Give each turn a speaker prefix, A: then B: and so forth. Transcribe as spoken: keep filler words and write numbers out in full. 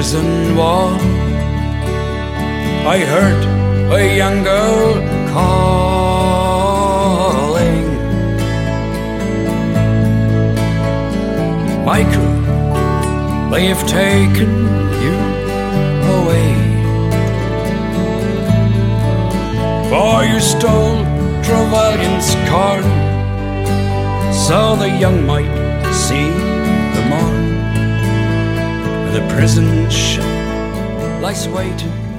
A: prison wall, I heard a young girl calling. Michael, they have taken you away, for you stole Trevelyan's corn, so the young might see the morn. The prison ship lies waiting